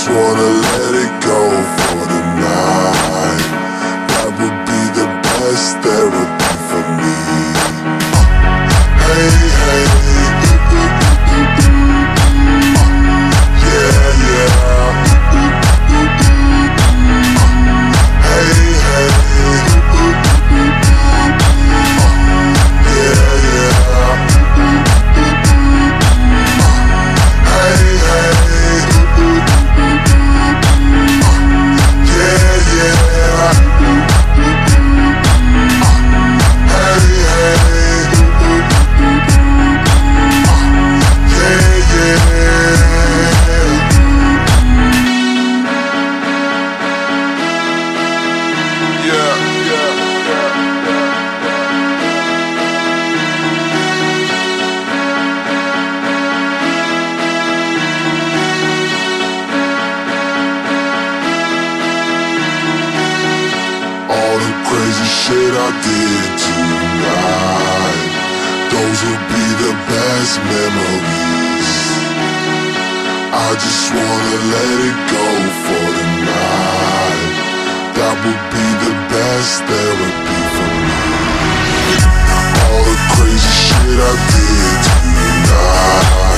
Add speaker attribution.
Speaker 1: wanna let it go for tonight. That would be the best therapy for me. Hey, hey, yeah, yeah. Hey, hey, yeah, yeah. Hey, hey, yeah, yeah. Hey, hey, yeah, yeah. All the crazy shit I did tonight, those will be the best memories. I just wanna let it go for tonight. That would be the best therapy for me. All the crazy shit I did tonight,